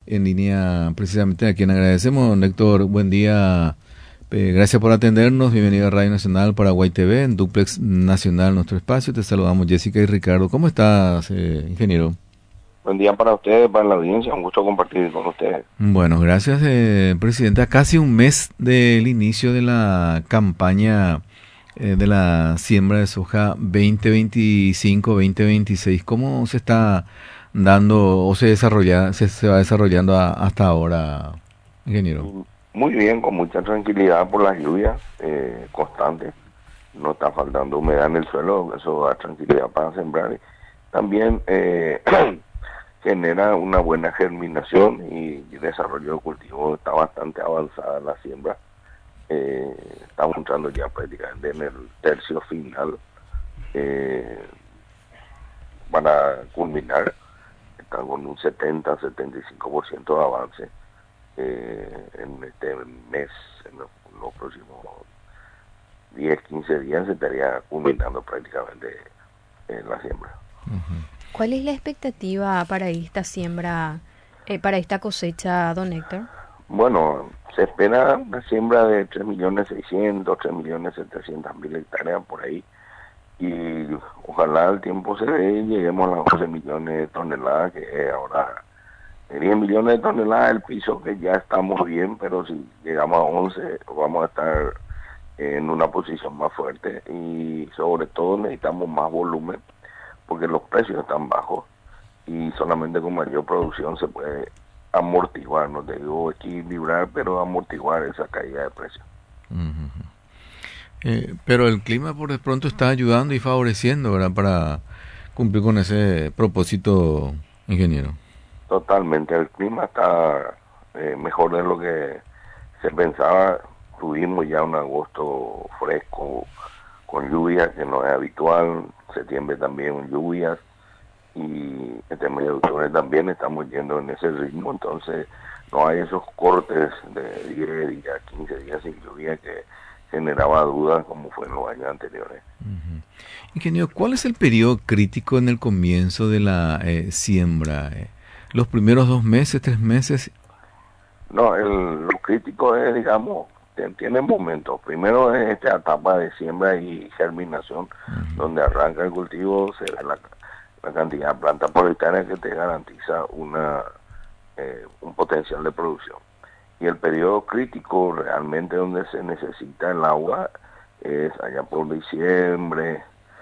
en línea precisamente a quien agradecemos. Don Héctor, buen día. Gracias por atendernos. Bienvenido a Radio Nacional Paraguay TV, en Duplex Nacional, nuestro espacio. Te saludamos Jessica y Ricardo. ¿Cómo estás, ingeniero? Buen día para ustedes, para la audiencia. Un gusto compartir con ustedes. Bueno, gracias, presidente. A casi un mes del inicio de la campaña de la siembra de soja 2025-2026, ¿cómo se está dando o se va desarrollando hasta ahora, ingeniero? Muy bien, con mucha tranquilidad por las lluvias constantes. No está faltando humedad en el suelo, eso da tranquilidad para sembrar. También genera una buena germinación y desarrollo de cultivo. Está bastante avanzada la siembra. Estamos entrando ya prácticamente en el tercio final para culminar. Está con un 70-75% de avance en este mes, en los próximos 10-15 días se estaría culminando prácticamente la siembra. ¿Cuál es la expectativa para esta siembra, para esta cosecha, don Héctor? Bueno, se espera una siembra de 3.600.000, 3.700.000 hectáreas por ahí, y ojalá el tiempo se dé y lleguemos a las 11 millones de toneladas, que ahora 10 millones de toneladas el piso, que ya estamos bien, pero si llegamos a 11 vamos a estar en una posición más fuerte, y sobre todo necesitamos más volumen porque los precios están bajos y solamente con mayor producción se puede amortiguar, no te digo equilibrar, pero amortiguar esa caída de precios. Pero el clima por de pronto está ayudando y favoreciendo, ¿verdad?, para cumplir con ese propósito, ingeniero. Totalmente, el clima está mejor de lo que se pensaba. Tuvimos ya un agosto fresco con lluvias, que no es habitual. Septiembre también lluvias, y este mes de octubre también estamos yendo en ese ritmo. Entonces no hay esos cortes de 10 días, 15 días sin lluvia que generaba dudas como fue en los años anteriores. Ingeniero, ¿cuál es el periodo crítico en el comienzo de la siembra? ¿Los primeros 2 meses, 3 meses? No, lo crítico es, digamos, tiene momentos. Primero es esta etapa de siembra y germinación, donde arranca el cultivo, se ve la cantidad de plantas por hectárea que te garantiza un potencial de producción. Y el periodo crítico realmente donde se necesita el agua es allá por diciembre,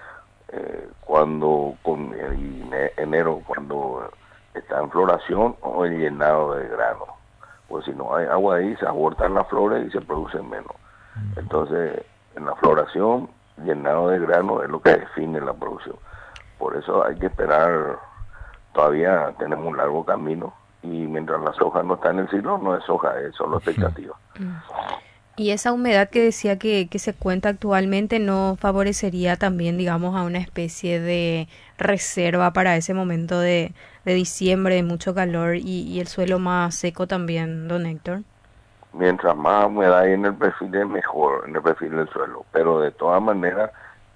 enero, cuando está en floración, o el llenado de grano. Pues si no hay agua ahí, se abortan las flores y se producen menos. Entonces, en la floración, llenado de grano es lo que define la producción. Por eso hay que esperar, todavía tenemos un largo camino, y mientras la soja no está en el silo, no es soja, es solo expectativa. Y esa humedad que decía que se cuenta actualmente, ¿no favorecería también, digamos, a una especie de reserva para ese momento de diciembre, de mucho calor y el suelo más seco también, don Héctor? Mientras más humedad hay en el perfil, es mejor en el perfil del suelo, pero de todas maneras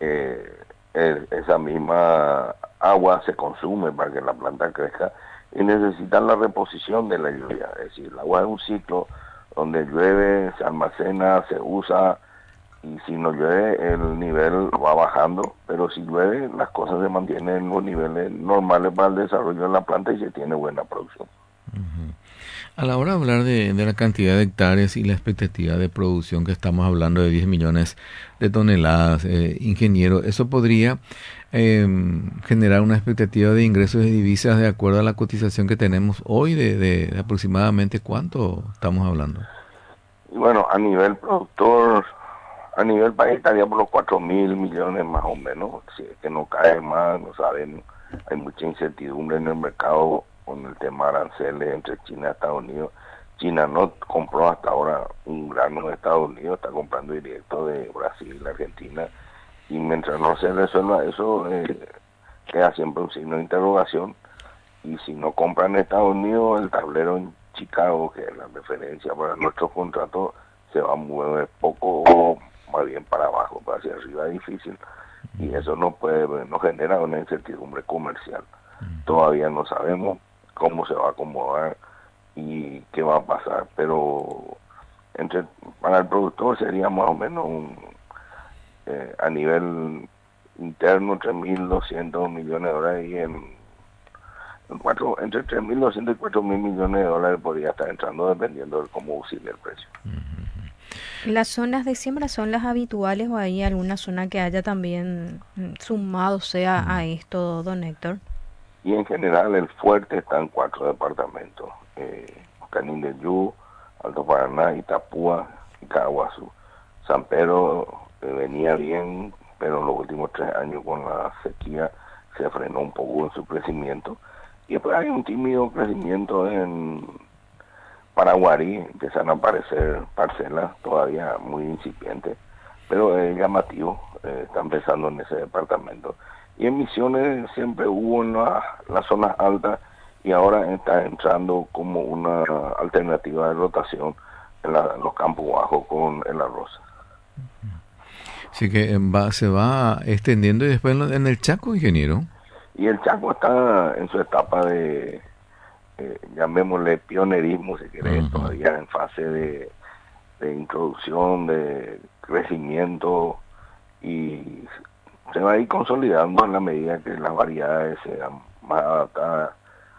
esa misma agua se consume para que la planta crezca, y necesitan la reposición de la lluvia. Es decir, el agua es un ciclo donde llueve, se almacena, se usa, y si no llueve el nivel va bajando, pero si llueve las cosas se mantienen en los niveles normales para el desarrollo de la planta y se tiene buena producción. A la hora de hablar de la cantidad de hectáreas y la expectativa de producción, que estamos hablando de 10 millones de toneladas, ingeniero, ¿eso podría generar una expectativa de ingresos de divisas de acuerdo a la cotización que tenemos hoy de aproximadamente cuánto estamos hablando? Y bueno, a nivel productor, a nivel país estaría por los 4.000 millones más o menos. Si es que no cae más, no saben, hay mucha incertidumbre en el mercado con el tema de aranceles entre China y Estados Unidos. China no compró hasta ahora un grano de Estados Unidos, está comprando directo de Brasil, Argentina, y mientras no se resuelva eso, queda siempre un signo de interrogación. Y si no compran en Estados Unidos, el tablero en Chicago, que es la referencia para nuestros contratos, se va a mover poco o más bien para abajo, para hacia arriba es difícil, y eso no genera una incertidumbre comercial. Todavía no sabemos cómo se va a acomodar, y y qué va a pasar, pero para el productor sería más o menos a nivel interno 3.200 millones de dólares y entre 3.200 y 4.000 millones de dólares podría estar entrando dependiendo de cómo oscile el precio. ¿Las zonas de siembra son las habituales o hay alguna zona que haya también sumado sea a esto, don Héctor? Y en general el fuerte está en 4 departamentos, Canindeyú, Alto Paraná, Itapúa y Caguazú. San Pedro venía bien, pero en los últimos 3 años con la sequía se frenó un poco en su crecimiento. Y después hay un tímido crecimiento en Paraguarí, empiezan a aparecer parcelas todavía muy incipientes, pero es llamativo, está empezando en ese departamento. Y en Misiones siempre hubo en las zonas altas y ahora está entrando como una alternativa de rotación en los campos bajos con el arroz. Así que se va extendiendo y después en el Chaco, ingeniero. Y el Chaco está en su etapa de, llamémosle pionerismo, si querés, todavía en fase de introducción, de crecimiento, y se va a ir consolidando en la medida que las variedades sean más adaptadas.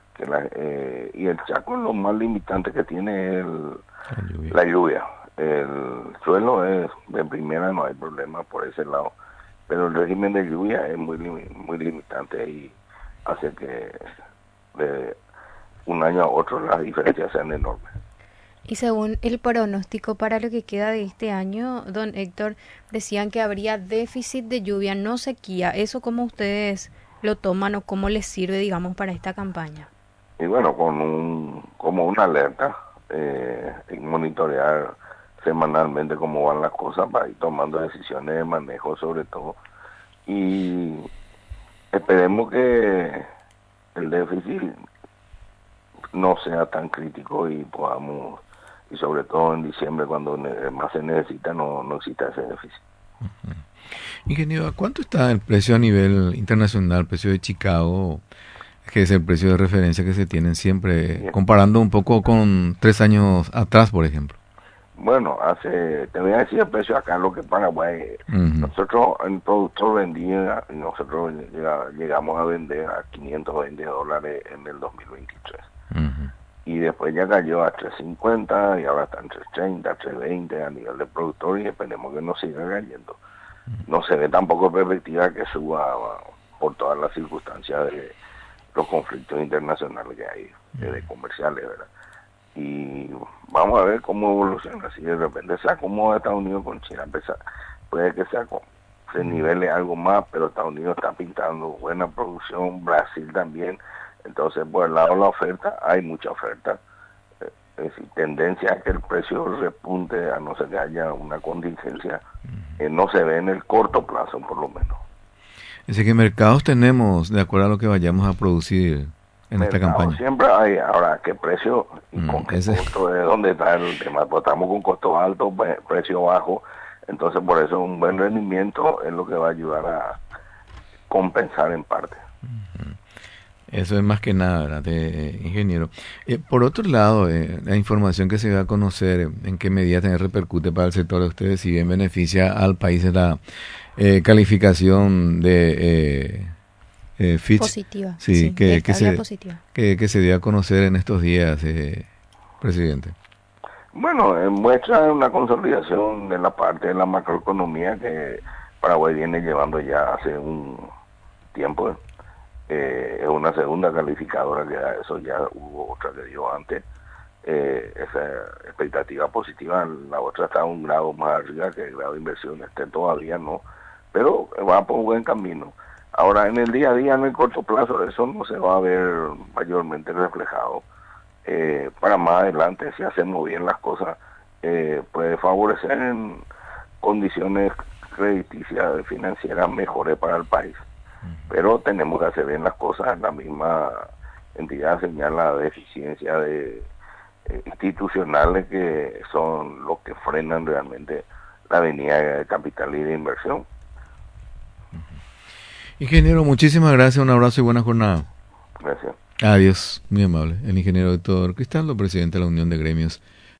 Y el Chaco lo más limitante que tiene es la lluvia. El suelo es de primera, no hay problema por ese lado, pero el régimen de lluvia es muy limitante y hace que de un año a otro las diferencias sean enormes. Y según el pronóstico para lo que queda de este año, don Héctor, decían que habría déficit de lluvia, no sequía. ¿Eso cómo ustedes lo toman o cómo les sirve, digamos, para esta campaña? Y bueno, como una alerta, y monitorear semanalmente cómo van las cosas para ir tomando decisiones de manejo sobre todo. Y esperemos que el déficit no sea tan crítico y podamos, y sobre todo en diciembre cuando más se necesita, no exista ese déficit. Ingeniero, ¿cuánto está el precio a nivel internacional, el precio de Chicago, que es el precio de referencia que se tienen siempre, bien, comparando un poco con 3 años atrás, por ejemplo? Bueno, te voy a decir el precio acá, lo que Paraguay, nosotros, el productor vendía, y nosotros llegamos a vender a $520 en el 2023. Y después ya cayó a 350 y ahora está en 330, 320 a nivel de productor y esperemos que no siga cayendo. No se ve tampoco perspectiva que suba por todas las circunstancias de los conflictos internacionales que hay, de comerciales, ¿verdad? Y vamos a ver cómo evoluciona. Si de repente se acomoda Estados Unidos con China, puede que se nivele algo más, pero Estados Unidos está pintando buena producción, Brasil también. Entonces, por el lado de la oferta, hay mucha oferta. Es decir, tendencia a que el precio repunte, a no ser que haya una contingencia, no se ve en el corto plazo, por lo menos. Es decir, que mercados tenemos de acuerdo a lo que vayamos a producir en esta campaña. Siempre hay. Ahora, ¿qué precio y con qué costo? ¿De dónde está el tema? Pues estamos con costo alto, precio bajo. Entonces, por eso un buen rendimiento es lo que va a ayudar a compensar en parte. Eso es más que nada, ¿verdad, ingeniero? Por otro lado, la información que se va a conocer, en qué medida también repercute para el sector de ustedes, si bien beneficia al país de la calificación de Fitch. Positiva. Sí, que se dio a conocer en estos días, presidente. Bueno, muestra una consolidación de la parte de la macroeconomía que Paraguay viene llevando ya hace un tiempo. Es una segunda calificadora que da eso, ya hubo otra que dio antes. Esa expectativa positiva, la otra está un grado más arriba que el grado de inversión, todavía no, pero va por un buen camino. Ahora, en el día a día, en el corto plazo, eso no se va a ver mayormente reflejado. Para más adelante, si hacemos bien las cosas, puede favorecer en condiciones crediticias, financieras mejores para el país. Pero tenemos que hacer bien las cosas. La misma entidad señala deficiencia institucionales que son los que frenan realmente la venida de capital y de inversión. Ingeniero, muchísimas gracias, un abrazo y buena jornada. Gracias. Adiós, muy amable. El ingeniero Héctor Cristaldo, presidente de la Unión de Gremios